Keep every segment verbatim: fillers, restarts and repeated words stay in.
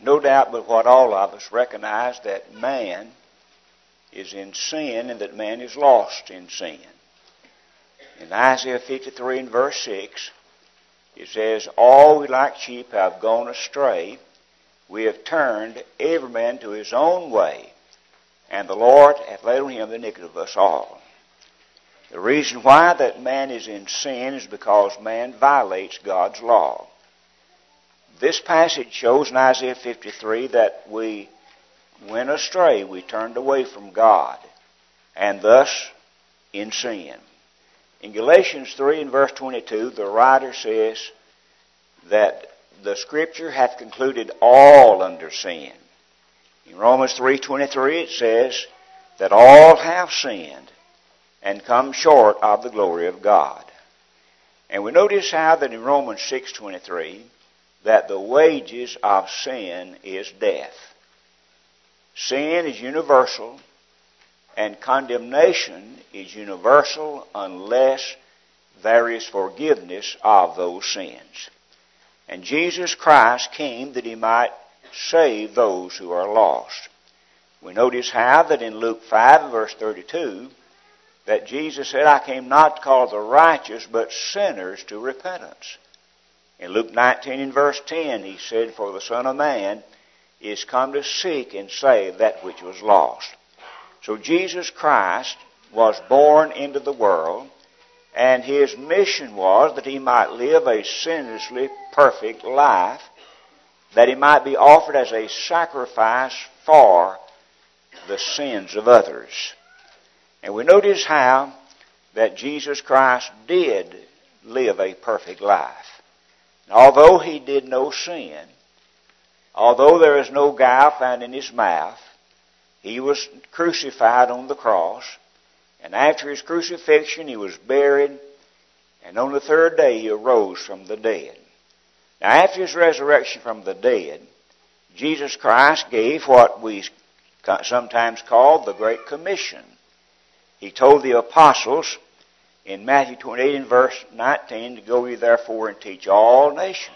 no doubt but what all of us recognize that man is in sin and that man is lost in sin. In Isaiah fifty-three and verse six, it says, "All we like sheep have gone astray. We have turned every man to his own way, and the Lord hath laid on him the iniquity of us all." The reason why that man is in sin is because man violates God's law. This passage shows in Isaiah fifty-three that we went astray, we turned away from God, and thus in sin. In Galatians three and verse twenty-two, the writer says that the Scripture hath concluded all under sin. In Romans three twenty-three it says that all have sinned and come short of the glory of God. And we notice how that in Romans six twenty-three that the wages of sin is death. Sin is universal, and condemnation is universal unless there is forgiveness of those sins. And Jesus Christ came that He might save those who are lost. We notice how that in Luke five and verse thirty-two that Jesus said, "I came not to call the righteous, but sinners to repentance." In Luke nineteen and verse ten, He said, "For the Son of Man is come to seek and save that which was lost." So Jesus Christ was born into the world, and His mission was that He might live a sinlessly perfect life, that He might be offered as a sacrifice for the sins of others. And we notice how that Jesus Christ did live a perfect life. And although He did no sin, although there is no guile found in His mouth, He was crucified on the cross, and after His crucifixion He was buried, and on the third day He arose from the dead. Now after His resurrection from the dead, Jesus Christ gave what we sometimes call the Great Commission. He told the apostles in Matthew twenty-eight and verse nineteen to go ye therefore and teach all nations.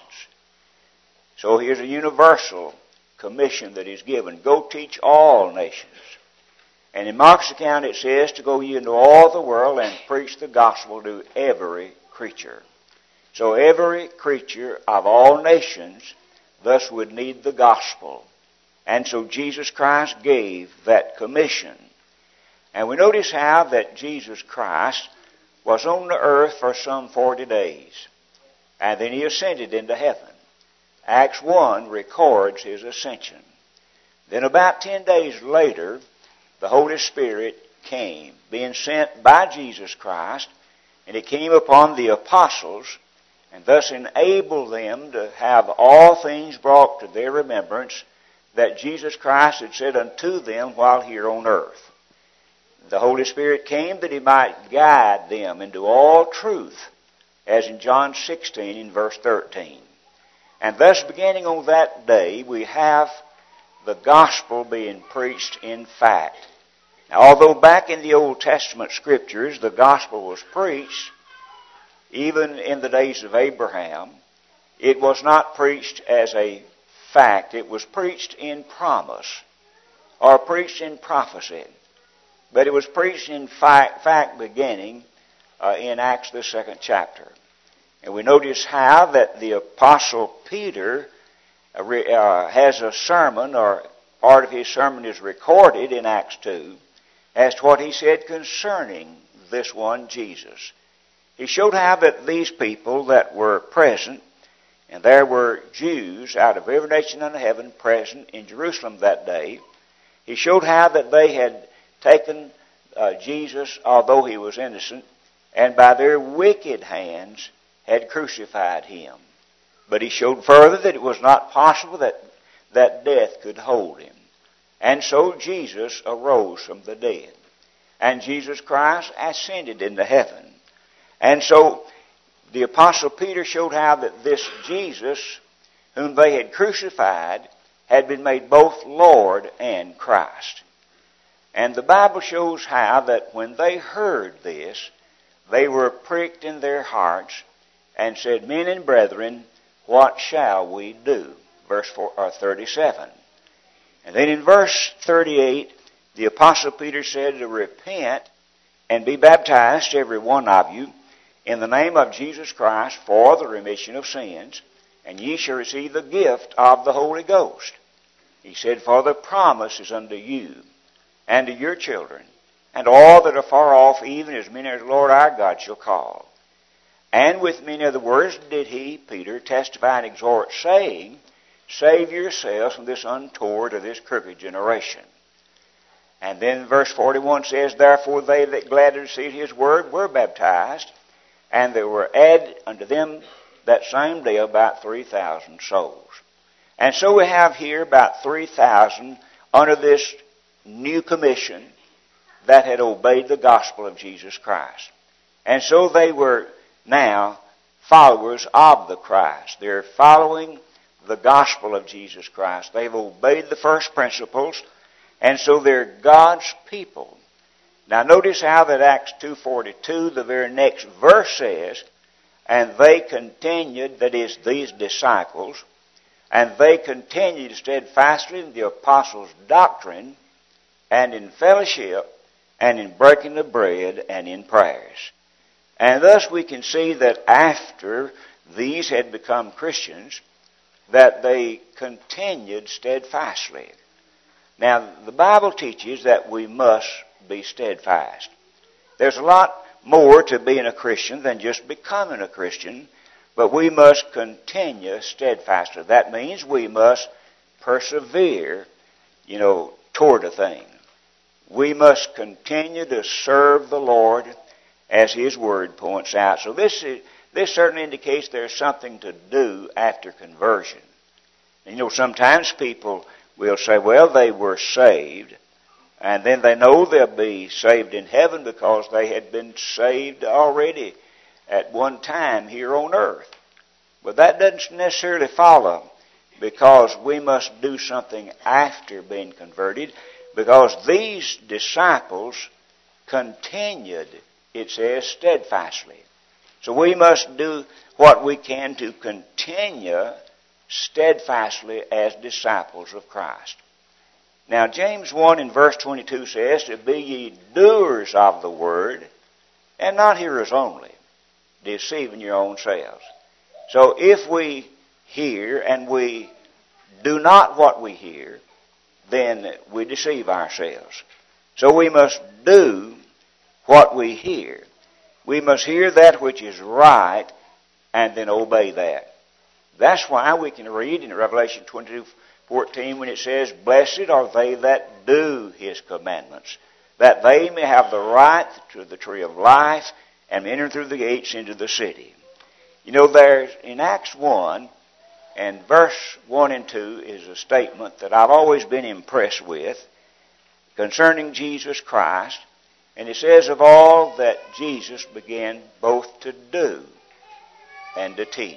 So here's a universal commission that He's given. Go teach all nations. And in Mark's account it says to go ye into all the world and preach the gospel to every creature. So every creature of all nations thus would need the gospel. And so Jesus Christ gave that commission. And we notice how that Jesus Christ was on the earth for some forty days. And then He ascended into heaven. Acts one records His ascension. Then about ten days later, the Holy Spirit came, being sent by Jesus Christ, and it came upon the apostles, and thus enabled them to have all things brought to their remembrance that Jesus Christ had said unto them while here on earth. The Holy Spirit came that He might guide them into all truth, as in John sixteen in verse thirteen. And thus, beginning on that day, we have the gospel being preached in fact. Now, although back in the Old Testament Scriptures the gospel was preached, even in the days of Abraham, it was not preached as a fact. It was preached in promise, or preached in prophecy. But it was preached in fact, fact beginning uh, in Acts the second chapter. And we notice how that the Apostle Peter uh, re, uh, has a sermon, or part of his sermon is recorded in Acts two, as to what he said concerning this one Jesus. He showed how that these people that were present, and there were Jews out of every nation under heaven present in Jerusalem that day, he showed how that they had taken uh, Jesus, although He was innocent, and by their wicked hands had crucified Him. But he showed further that it was not possible that, that death could hold Him. And so Jesus arose from the dead. And Jesus Christ ascended into heaven. And so the Apostle Peter showed how that this Jesus, whom they had crucified, had been made both Lord and Christ. And the Bible shows how that when they heard this, they were pricked in their hearts and said, Men and brethren, what shall we do? verse four, or thirty-seven. And then in verse thirty-eight, the Apostle Peter said to repent and be baptized, every one of you, in the name of Jesus Christ for the remission of sins, and ye shall receive the gift of the Holy Ghost. He said, for the promise is unto you and to your children, and all that are far off, even as many as the Lord our God shall call. And with many other words did he, Peter, testify and exhort, saying, save yourselves from this untoward or this crooked generation. And then verse forty-one says, therefore they that gladly received his word were baptized, and there were added unto them that same day about three thousand souls. And so we have here about three thousand under this new commission that had obeyed the gospel of Jesus Christ. And so they were now followers of the Christ. They're following the gospel of Jesus Christ. They've obeyed the first principles, and so they're God's people. Now notice how that Acts two forty-two, the very next verse says, and they continued, that is, these disciples, and they continued steadfastly in the apostles' doctrine, and in fellowship, and in breaking the bread, and in prayers. And thus we can see that after these had become Christians, that they continued steadfastly. Now, the Bible teaches that we must be steadfast. There's a lot more to being a Christian than just becoming a Christian, but we must continue steadfastly. That means we must persevere, you know, toward a thing. We must continue to serve the Lord as His Word points out. So this is, this certainly indicates there's something to do after conversion. And, you know, sometimes people will say, well, they were saved, and then they know they'll be saved in heaven because they had been saved already at one time here on earth. But that doesn't necessarily follow, because we must do something after being converted, because these disciples continued, it says, steadfastly. So we must do what we can to continue steadfastly as disciples of Christ. Now, James one in verse twenty-two says, to be ye doers of the word, and not hearers only, deceiving your own selves. So if we hear and we do not what we hear, then we deceive ourselves. So we must do what we hear. We must hear that which is right and then obey that. That's why we can read in Revelation twenty-two fourteen when it says, blessed are they that do His commandments, that they may have the right to the tree of life and enter through the gates into the city. You know, there's in Acts one, and verse one and two is a statement that I've always been impressed with concerning Jesus Christ. And it says, of all that Jesus began both to do and to teach.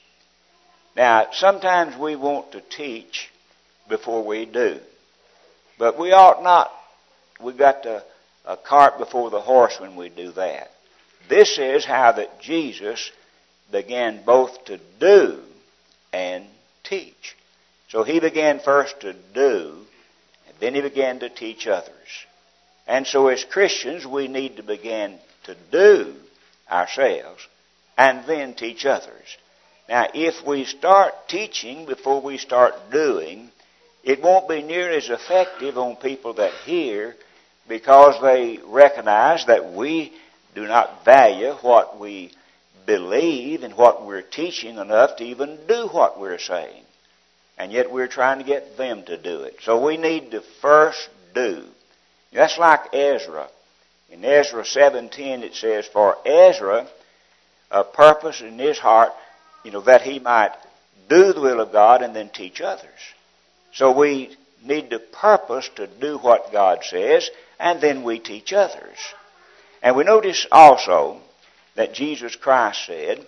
Now, sometimes we want to teach before we do. But we ought not. We've got to, a cart before the horse when we do that. This is how that Jesus began both to do and teach. So He began first to do, and then He began to teach others. And so as Christians, we need to begin to do ourselves and then teach others. Now, if we start teaching before we start doing, it won't be nearly as effective on people that hear, because they recognize that we do not value what we believe and what we're teaching enough to even do what we're saying. And yet we're trying to get them to do it. So we need to first do. That's like Ezra. In Ezra seventeen it says, for Ezra, a purpose in his heart, you know, that he might do the will of God and then teach others. So we need to purpose to do what God says, and then we teach others. And we notice also that Jesus Christ said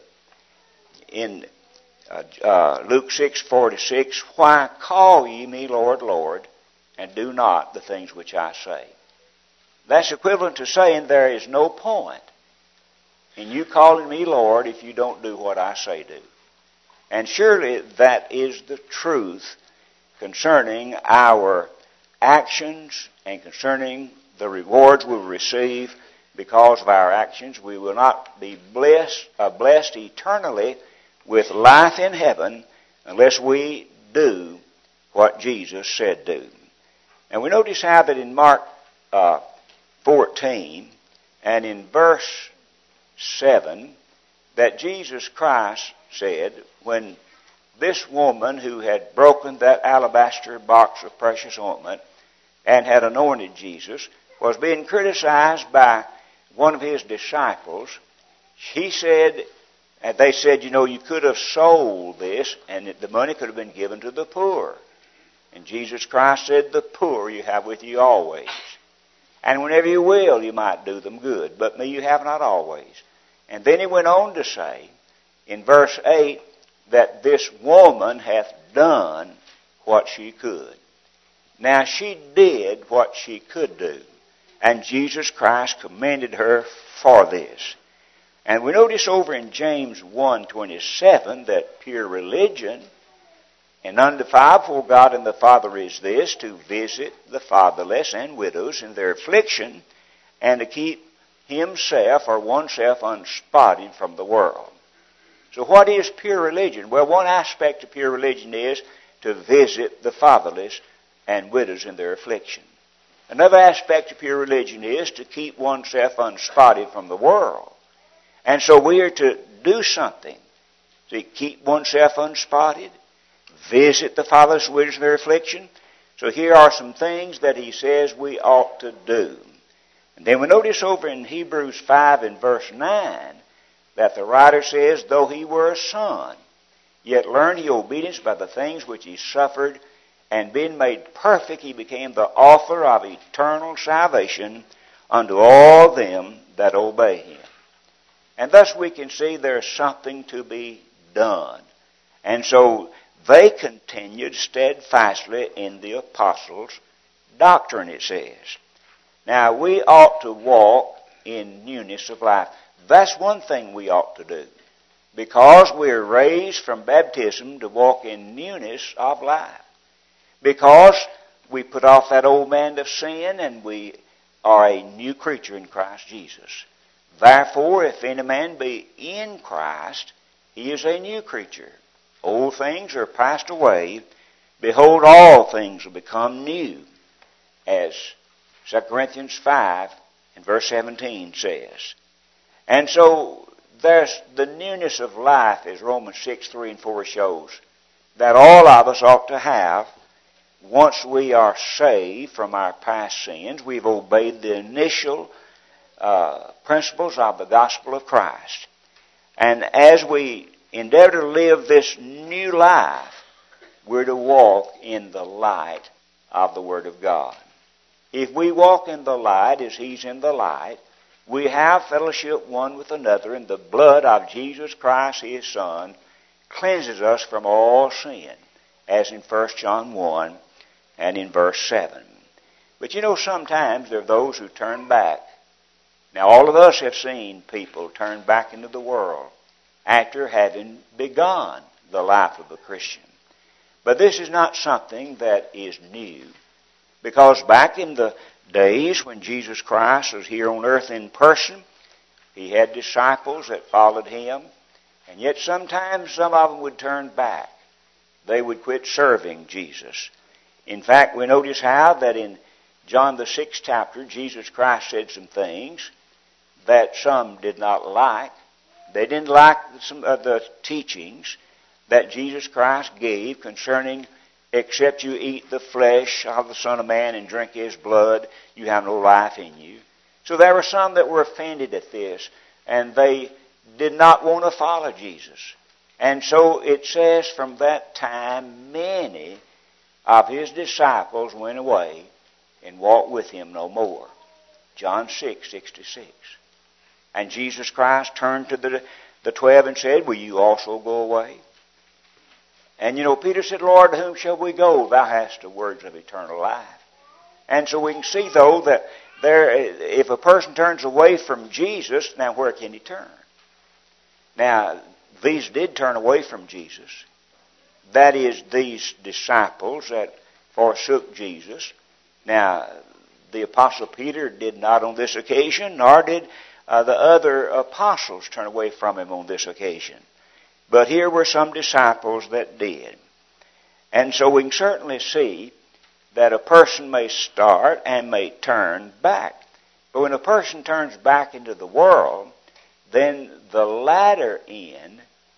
in uh, uh, Luke six forty-six, why call ye me Lord, Lord, and do not the things which I say? That's equivalent to saying there is no point in you calling me Lord if you don't do what I say do. And surely that is the truth concerning our actions and concerning the rewards we will receive because of our actions. We will not be blessed, uh, blessed eternally with life in heaven unless we do what Jesus said do. And we notice how that in Mark uh, fourteen and in verse seven that Jesus Christ said, when this woman who had broken that alabaster box of precious ointment and had anointed Jesus was being criticized by one of his disciples, he said, and they said, you know, you could have sold this and the money could have been given to the poor. And Jesus Christ said, the poor you have with you always. And whenever you will, you might do them good. But me you have not always. And then he went on to say, in verse eight, that this woman hath done what she could. Now she did what she could do. And Jesus Christ commended her for this. And we notice over in James one twenty-seven that pure religion and undefiled before God and the Father is this, to visit the fatherless and widows in their affliction, and to keep himself or oneself unspotted from the world. So what is pure religion? Well, one aspect of pure religion is to visit the fatherless and widows in their affliction. Another aspect of pure religion is to keep oneself unspotted from the world. And so we are to do something to keep oneself unspotted, visit the fatherless and widows in their affliction. So here are some things that he says we ought to do. And then we notice over in Hebrews five and verse nine that the writer says, though he were a son, yet learned he obedience by the things which he suffered, and being made perfect, he became the author of eternal salvation unto all them that obey him. And thus we can see there's something to be done. And so they continued steadfastly in the apostles' doctrine, it says. Now, we ought to walk in newness of life. That's one thing we ought to do. Because we're raised from baptism to walk in newness of life. Because we put off that old man of sin and we are a new creature in Christ Jesus. Therefore, if any man be in Christ, he is a new creature. Old things are passed away. Behold, all things will become new, as Second Corinthians five and verse seventeen says. And so there's the newness of life, as Romans six, three and four shows, that all of us ought to have once we are saved from our past sins. We've obeyed the initial uh, principles of the gospel of Christ. And as we endeavor to live this new life, we're to walk in the light of the Word of God. If we walk in the light as He's in the light, we have fellowship one with another, and the blood of Jesus Christ, His Son, cleanses us from all sin, as in First John one and in verse seven. But you know, sometimes there are those who turn back. Now, all of us have seen people turn back into the world after having begun the life of a Christian. But this is not something that is new. Because back in the days when Jesus Christ was here on earth in person, He had disciples that followed Him. And yet sometimes some of them would turn back. They would quit serving Jesus. In fact, we notice how that in John the sixth chapter, Jesus Christ said some things that some did not like. They didn't like some of the teachings that Jesus Christ gave concerning, except you eat the flesh of the Son of Man and drink His blood, you have no life in you. So there were some that were offended at this, and they did not want to follow Jesus. And so it says from that time, many of His disciples went away and walked with Him no more. John six sixty-six. And Jesus Christ turned to the, the twelve and said, will you also go away? And you know, Peter said, Lord, to whom shall we go? Thou hast the words of eternal life. And so we can see, though, that there, if a person turns away from Jesus, now where can he turn? Now, these did turn away from Jesus. That is, these disciples that forsook Jesus. Now, the Apostle Peter did not on this occasion, nor did uh, the other apostles turn away from him on this occasion. But here were some disciples that did. And so we can certainly see that a person may start and may turn back. But when a person turns back into the world, then the latter end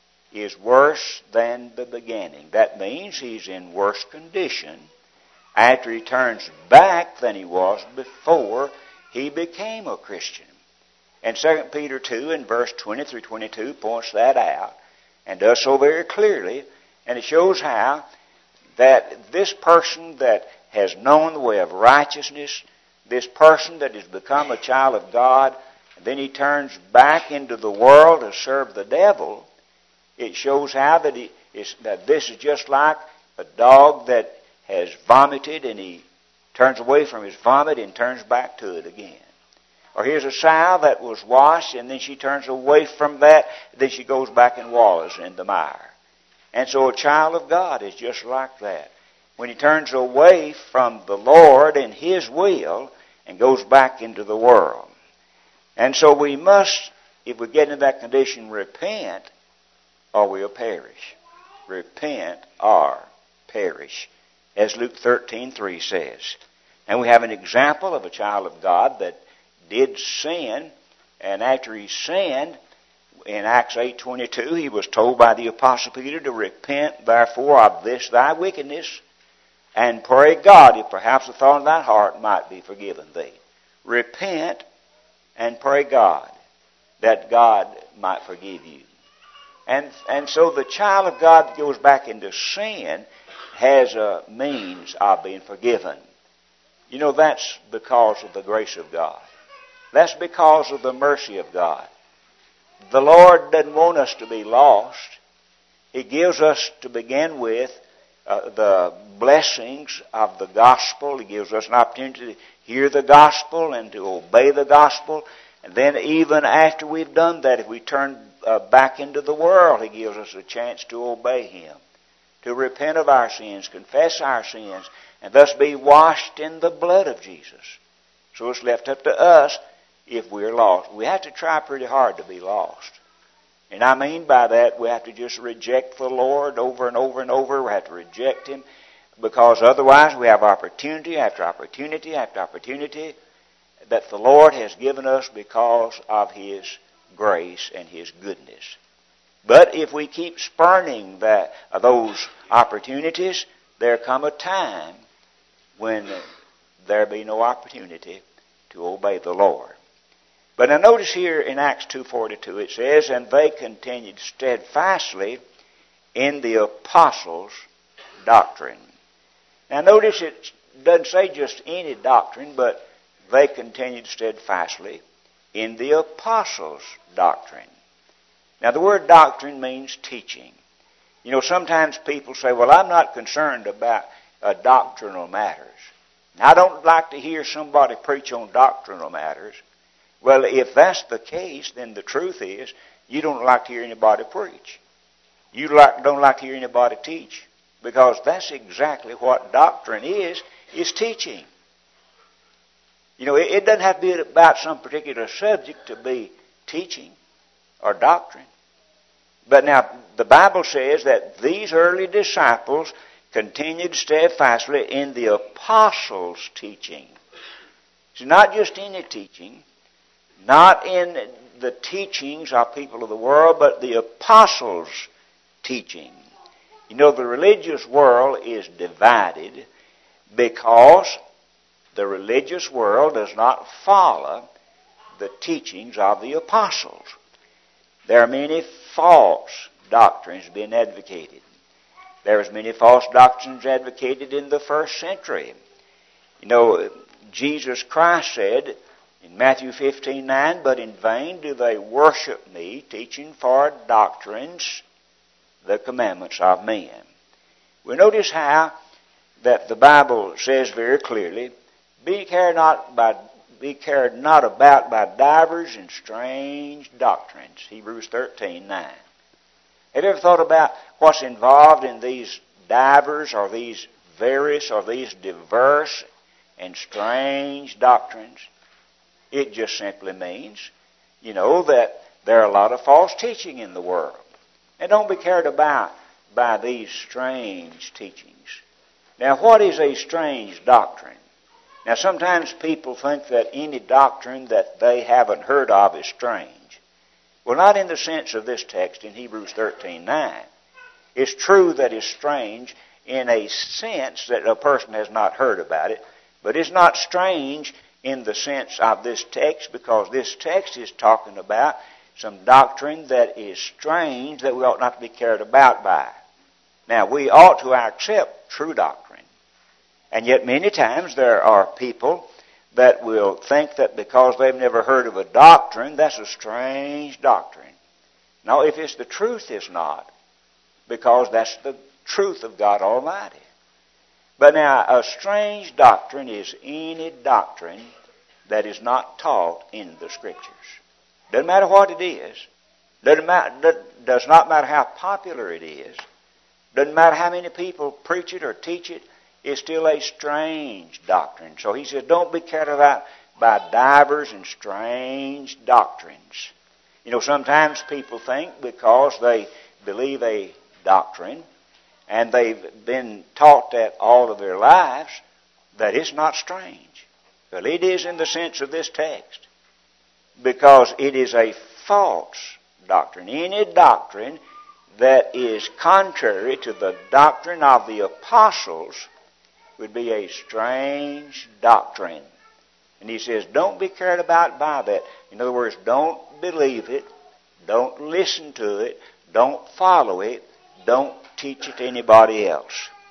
is worse than the beginning. That means he's in worse condition after he turns back than he was before he became a Christian. And Second Peter two in verse twenty through twenty-two points that out and does so very clearly. And it shows how that this person that has known the way of righteousness, this person that has become a child of God, and then he turns back into the world to serve the devil, it shows how that, he is, that this is just like a dog that has vomited and he turns away from his vomit and turns back to it again. Or here's a sow that was washed and then she turns away from that, then she goes back and wallows in the mire. And so a child of God is just like that. When he turns away from the Lord and His will and goes back into the world. And so we must, if we get into that condition, repent or we'll perish. Repent or perish, as Luke thirteen three says. And we have an example of a child of God that did sin, and after he sinned, in Acts eight twenty-two, he was told by the Apostle Peter to repent, therefore, of this thy wickedness, and pray God, if perhaps the thought of thy heart might be forgiven thee. Repent and pray God that God might forgive you. And, and so the child of God that goes back into sin has a means of being forgiven. You know, that's because of the grace of God. That's because of the mercy of God. The Lord doesn't want us to be lost. He gives us, to begin with, uh, the blessings of the gospel. He gives us an opportunity to hear the gospel and to obey the gospel. And then even after we've done that, if we turn uh, back into the world, He gives us a chance to obey Him, to repent of our sins, confess our sins, and thus be washed in the blood of Jesus. So it's left up to us if we're lost. We have to try pretty hard to be lost. And I mean by that, we have to just reject the Lord over and over and over. We have to reject Him, because otherwise we have opportunity after opportunity after opportunity that the Lord has given us because of His grace and His goodness. But if we keep spurning that, those opportunities, there come a time when there be no opportunity to obey the Lord. But now notice here in Acts two forty-two it says, and they continued steadfastly in the apostles' doctrine. Now notice it doesn't say just any doctrine, but they continued steadfastly in the apostles' doctrine. Now the word doctrine means teaching. You know, sometimes people say, well, I'm not concerned about uh, doctrinal matters. Now, I don't like to hear somebody preach on doctrinal matters. Well, if that's the case, then the truth is you don't like to hear anybody preach. You like, don't like to hear anybody teach, because that's exactly what doctrine is, is teaching. You know, it, it doesn't have to be about some particular subject to be teaching or doctrine. But now, the Bible says that these early disciples continued steadfastly in the apostles' teaching. It's not just any teaching, not in the teachings of people of the world, but the apostles' teaching. You know, the religious world is divided because the religious world does not follow the teachings of the apostles. There are many false doctrines being advocated. There was many false doctrines advocated in the first century. You know, Jesus Christ said in Matthew fifteen nine, but in vain do they worship me, teaching for doctrines the commandments of men. We notice how that the Bible says very clearly, be carried not by be carried not about by divers and strange doctrines. Hebrews thirteen nine. Have you ever thought about what's involved in these divers or these various or these diverse and strange doctrines? It just simply means, you know, that there are a lot of false teaching in the world. And don't be carried about by these strange teachings. Now, what is a strange doctrine? Now, sometimes people think that any doctrine that they haven't heard of is strange. Well, not in the sense of this text in Hebrews thirteen nine. It's true that it's strange in a sense that a person has not heard about it, but it's not strange in the sense of this text, because this text is talking about some doctrine that is strange that we ought not to be carried about by. Now, we ought to accept true doctrine. And yet many times there are people that will think that because they've never heard of a doctrine, that's a strange doctrine. No, if it's the truth, it's not. Because that's the truth of God Almighty. But now, a strange doctrine is any doctrine that is not taught in the Scriptures. Doesn't matter what it is. Doesn't matter, does not matter how popular it is. Doesn't matter how many people preach it or teach it. It's still a strange doctrine. So he says, don't be carried about by divers and strange doctrines. You know, sometimes people think because they believe a doctrine and they've been taught that all of their lives, that it's not strange. Well, it is in the sense of this text, because it is a false doctrine. Any doctrine that is contrary to the doctrine of the apostles would be a strange doctrine. And he says, don't be carried about by that. In other words, don't believe it, don't listen to it, don't follow it, don't teach it to anybody else.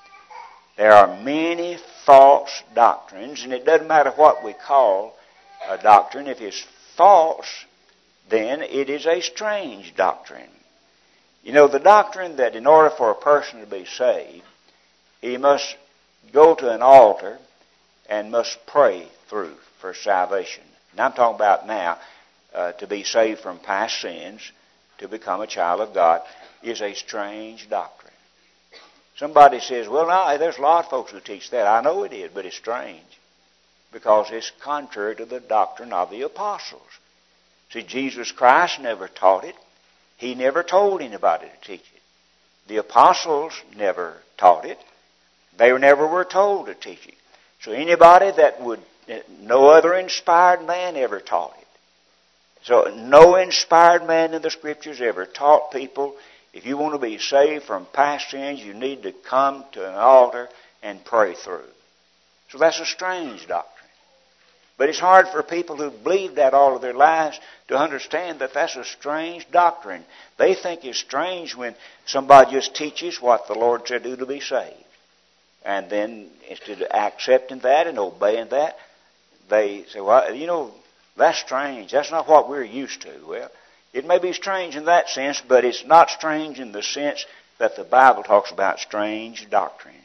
There are many false doctrines, and it doesn't matter what we call a doctrine. If it's false, then it is a strange doctrine. You know, the doctrine that in order for a person to be saved, he must go to an altar and must pray through for salvation. And I'm talking about now, uh, to be saved from past sins, to become a child of God, is a strange doctrine. Somebody says, well, no, there's a lot of folks who teach that. I know it is, but it's strange, because it's contrary to the doctrine of the apostles. See, Jesus Christ never taught it. He never told anybody to teach it. The apostles never taught it. They never were told to teach it. So anybody that would, no other inspired man ever taught it. So no inspired man in the Scriptures ever taught people, if you want to be saved from past sins, you need to come to an altar and pray through. So that's a strange doctrine. But it's hard for people who believe that all of their lives to understand that that's a strange doctrine. They think it's strange when somebody just teaches what the Lord said do to be saved. And then instead of accepting that and obeying that, they say, well, you know, that's strange. That's not what we're used to. Well, it may be strange in that sense, but it's not strange in the sense that the Bible talks about strange doctrines.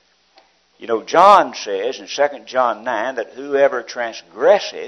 You know, John says in Second John nine that whoever transgresseth,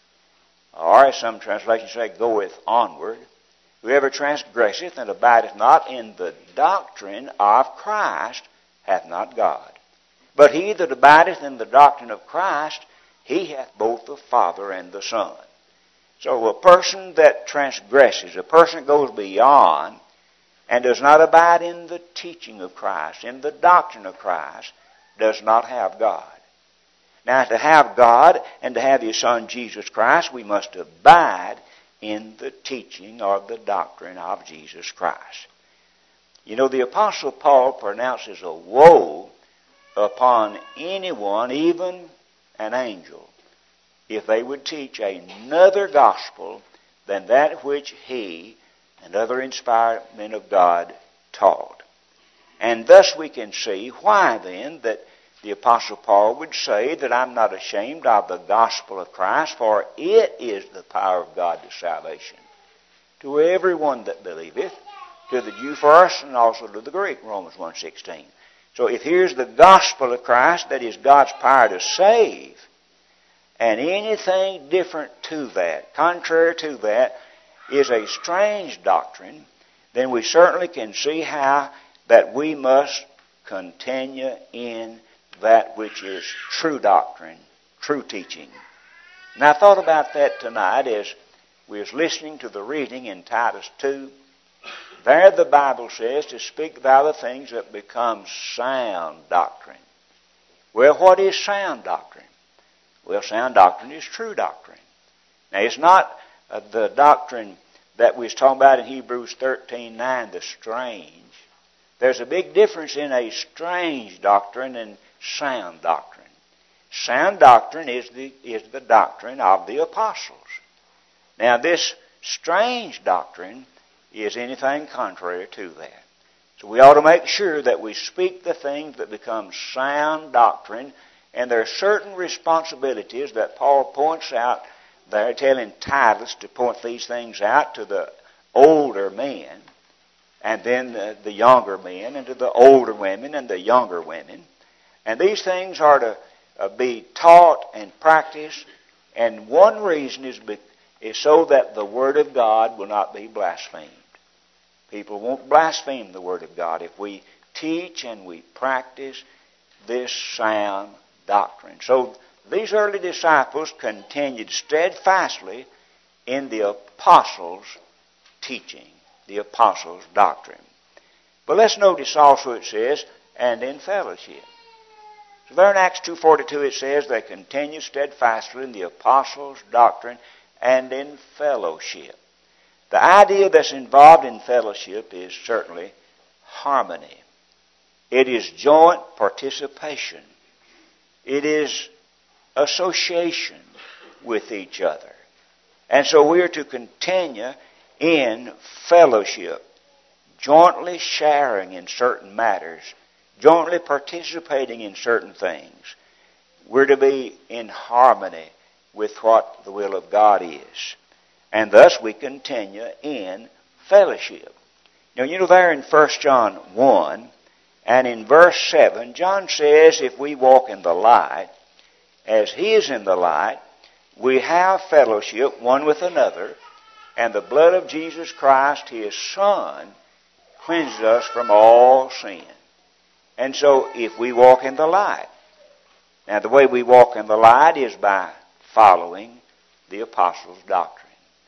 or as some translations say, goeth onward, whoever transgresseth and abideth not in the doctrine of Christ hath not God. But he that abideth in the doctrine of Christ, he hath both the Father and the Son. So a person that transgresses, a person that goes beyond and does not abide in the teaching of Christ, in the doctrine of Christ, does not have God. Now, to have God and to have His Son Jesus Christ, we must abide in the teaching or the doctrine of Jesus Christ. You know, the Apostle Paul pronounces a woe upon anyone, even an angel, if they would teach another gospel than that which he and other inspired men of God taught. And thus we can see why then that the Apostle Paul would say that I'm not ashamed of the gospel of Christ, for it is the power of God to salvation to everyone that believeth, to the Jew first and also to the Greek, Romans one sixteen. So if here's the gospel of Christ, that is God's power to save, and anything different to that, contrary to that, is a strange doctrine, then we certainly can see how that we must continue in that which is true doctrine, true teaching. And I thought about that tonight as we was listening to the reading in Titus two. There the Bible says to speak thou the things that become sound doctrine. Well, what is sound doctrine? Well, sound doctrine is true doctrine. Now, it's not uh, the doctrine that we was talking about in Hebrews thirteen nine, the strange. There's a big difference in a strange doctrine and sound doctrine. Sound doctrine is the, is the doctrine of the apostles. Now, this strange doctrine is anything contrary to that. So we ought to make sure that we speak the things that become sound doctrine, and there are certain responsibilities that Paul points out there, telling Titus to point these things out to the older men, and then the, the younger men, and to the older women and the younger women. And these things are to uh, be taught and practiced, and one reason is, be, is so that the Word of God will not be blasphemed. People won't blaspheme the Word of God if we teach and we practice this sound doctrine. So these early disciples continued steadfastly in the apostles' teaching, the apostles' doctrine. But let's notice also it says, and in fellowship. So there in Acts two forty-two it says they continue steadfastly in the apostles' doctrine and in fellowship. The idea that's involved in fellowship is certainly harmony. It is joint participation. It is association with each other. And so we are to continue in fellowship, jointly sharing in certain matters, jointly participating in certain things. We're to be in harmony with what the will of God is. And thus we continue in fellowship. Now, you know, there in First John one and in verse seven, John says, if we walk in the light, as He is in the light, we have fellowship one with another, and the blood of Jesus Christ, His Son, cleanses us from all sin. And so, if we walk in the light, now the way we walk in the light is by following the apostles' doctrine,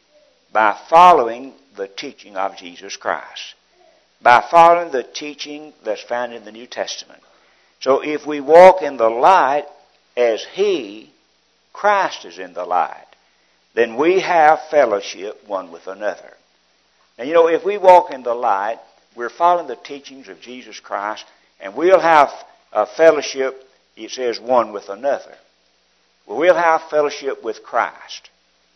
by following the teaching of Jesus Christ, by following the teaching that's found in the New Testament. So if we walk in the light as He, Christ, is in the light, then we have fellowship one with another. And you know, if we walk in the light, we're following the teachings of Jesus Christ, and we'll have a fellowship, it says, one with another. Well, we'll have fellowship with Christ,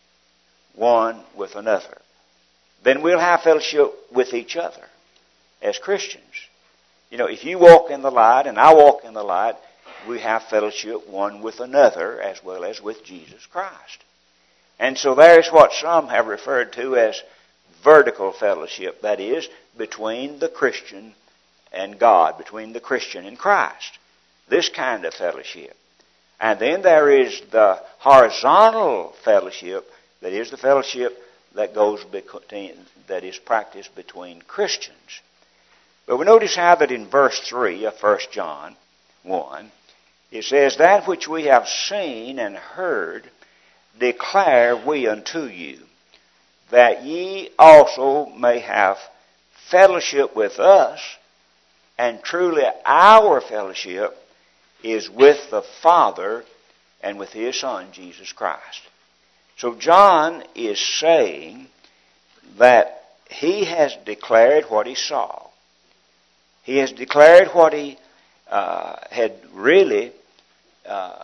one with another. Then we'll have fellowship with each other as Christians. You know, if you walk in the light and I walk in the light, we have fellowship one with another as well as with Jesus Christ. And so there's what some have referred to as vertical fellowship, that is, between the Christian and God, between the Christian and Christ. This kind of fellowship. And then there is the horizontal fellowship, that is the fellowship that goes between, that is practiced between Christians. But we notice how that in verse three of First John one, it says, that which we have seen and heard declare we unto you, that ye also may have fellowship with us, and truly our fellowship is with the Father and with His Son, Jesus Christ. So John is saying that he has declared what he saw. He has declared what he uh, had really uh,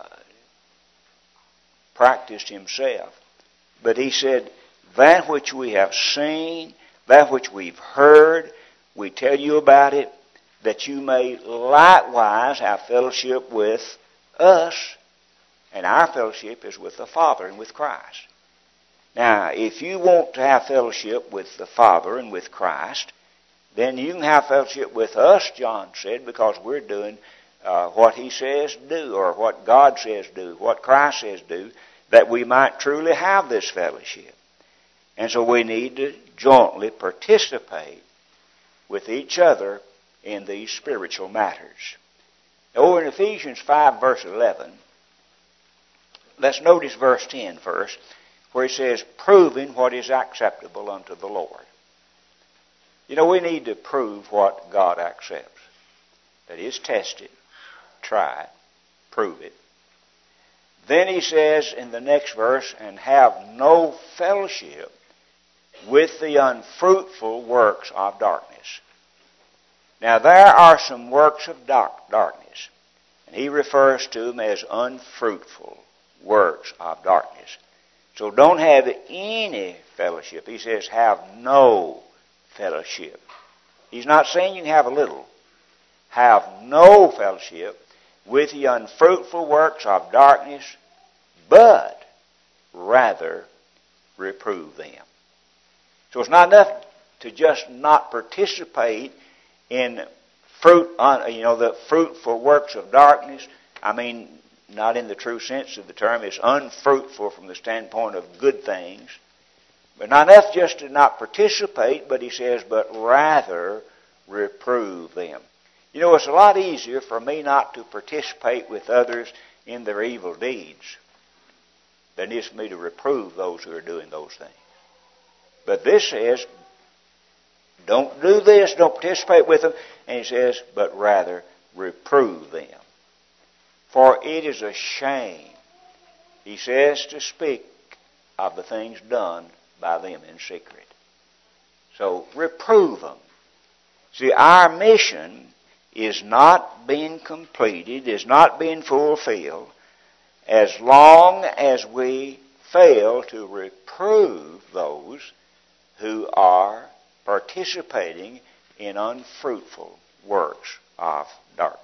practiced himself. But he said, that which we have seen, that which we've heard, we tell you about it, that you may likewise have fellowship with us, and our fellowship is with the Father and with Christ. Now, if you want to have fellowship with the Father and with Christ, then you can have fellowship with us, John said, because we're doing uh, what He says do, or what God says do, what Christ says do, that we might truly have this fellowship. And so we need to jointly participate with each other in these spiritual matters. Over in Ephesians five, verse eleven, let's notice verse ten first, where it says, proving what is acceptable unto the Lord. You know, we need to prove what God accepts. That is, test it, try it, prove it. Then he says in the next verse, and have no fellowship with the unfruitful works of darkness. Now there are some works of dark, darkness, and he refers to them as unfruitful works of darkness. So don't have any fellowship. He says have no fellowship. He's not saying you can have a little. Have no fellowship with the unfruitful works of darkness, but rather reprove them. So it's not enough to just not participate in fruit, you know, the fruitful works of darkness. I mean, not in the true sense of the term. It's unfruitful from the standpoint of good things. But not enough just to not participate, but he says, but rather reprove them. You know, it's a lot easier for me not to participate with others in their evil deeds than it is for me to reprove those who are doing those things. But this says, don't do this, don't participate with them. And he says, but rather reprove them. For it is a shame, he says, to speak of the things done by them in secret. So reprove them. See, our mission is not being completed, is not being fulfilled, as long as we fail to reprove those who are participating in unfruitful works of darkness.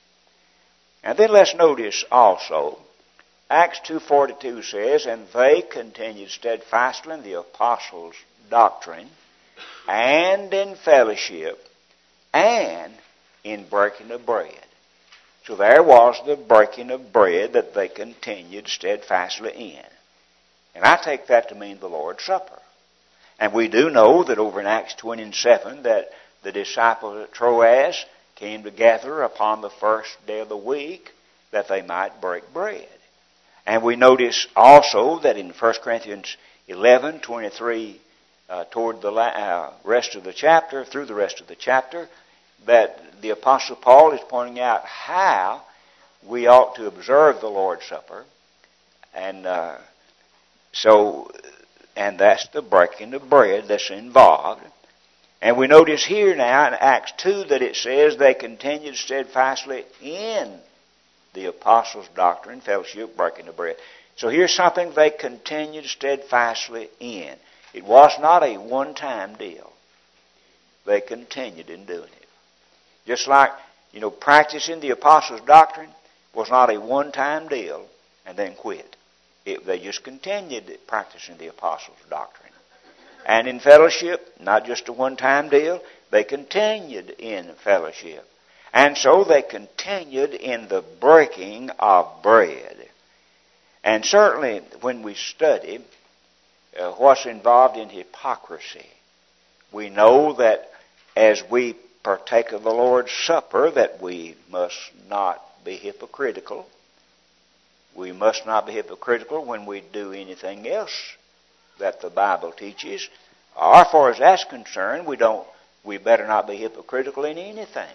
And then let's notice also, Acts two forty-two says, and they continued steadfastly in the apostles' doctrine, and in fellowship, and in breaking of bread. So there was the breaking of bread that they continued steadfastly in. And I take that to mean the Lord's Supper. And we do know that over in Acts twenty-seven that the disciples at Troas came together upon the first day of the week that they might break bread. And we notice also that in First Corinthians eleven twenty-three, uh, toward the uh, rest of the chapter, through the rest of the chapter, that the Apostle Paul is pointing out how we ought to observe the Lord's Supper. And uh, so, and that's the breaking of bread that's involved. And we notice here now in Acts two that it says they continued steadfastly in the apostles' doctrine, fellowship, breaking of bread. So here's something they continued steadfastly in. It was not a one-time deal. They continued in doing it. Just like, you know, practicing the apostles' doctrine was not a one-time deal and then quit. It, they just continued practicing the apostles' doctrine. And in fellowship, not just a one-time deal, they continued in fellowship. And so they continued in the breaking of bread. And certainly when we study uh, what's involved in hypocrisy, we know that as we partake of the Lord's Supper that we must not be hypocritical. We must not be hypocritical when we do anything else that the Bible teaches. Or as far as that's concerned, we don't we better not be hypocritical in anything.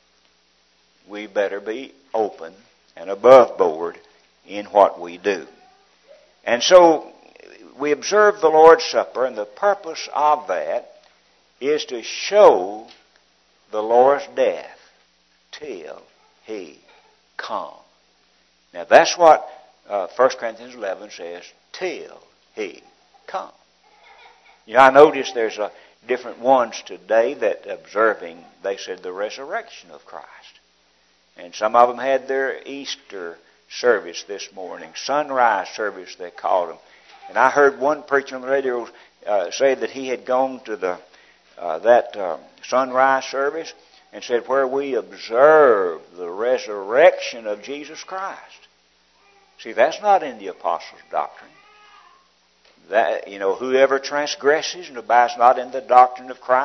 We better be open and above board in what we do. And so we observe the Lord's Supper, and the purpose of that is to show the Lord's death till He come. Now that's what uh, First Corinthians eleven says, till He come. You know, I notice there's a different ones today that observing, they said, the resurrection of Christ. And some of them had their Easter service this morning, sunrise service they called them. And I heard one preacher on the radio uh, say that he had gone to the uh, that uh, sunrise service and said, where we observe the resurrection of Jesus Christ. See, that's not in the apostles' doctrine. That, you know, whoever transgresses and abides not in the doctrine of Christ,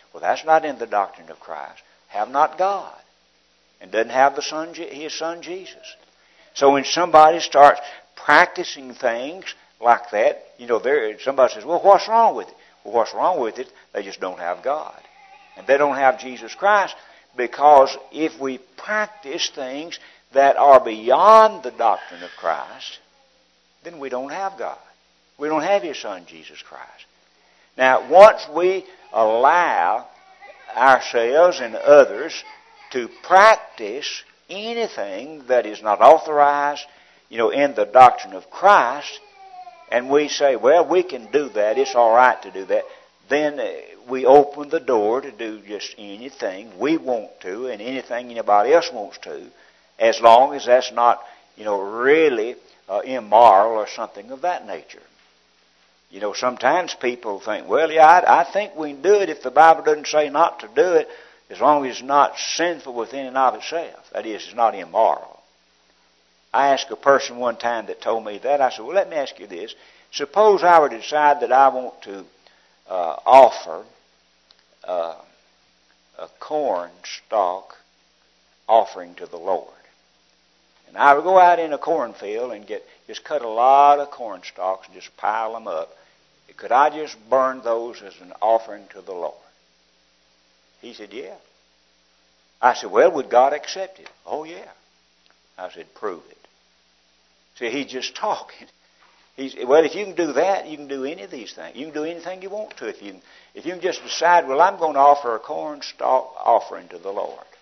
Well, that's not in the doctrine of Christ. Have not God. And doesn't have the son, His Son Jesus. So when somebody starts practicing things like that, you know, there somebody says, well, what's wrong with it? Well, what's wrong with it? They just don't have God. And they don't have Jesus Christ, because if we practice things that are beyond the doctrine of Christ, then we don't have God. We don't have His Son, Jesus Christ. Now, once we allow ourselves and others to practice anything that is not authorized, you know, in the doctrine of Christ, and we say, well, we can do that, it's all right to do that, then we open the door to do just anything we want to and anything anybody else wants to, as long as that's not, you know, really uh, immoral or something of that nature. You know, sometimes people think, well, yeah, I, I think we can do it if the Bible doesn't say not to do it, as long as it's not sinful within and of itself. That is, it's not immoral. I asked a person one time that told me that. I said, well, let me ask you this. Suppose I were to decide that I want to uh, offer uh, a corn stalk offering to the Lord. And I would go out in a cornfield and get just cut a lot of corn stalks and just pile them up. Could I just burn those as an offering to the Lord? He said, yeah. I said, well, would God accept it? Oh, yeah. I said, prove it. See, he's just talking. He's, well, if you can do that, you can do any of these things. You can do anything you want to. If you, if you can just decide, well, I'm going to offer a corn stalk offering to the Lord.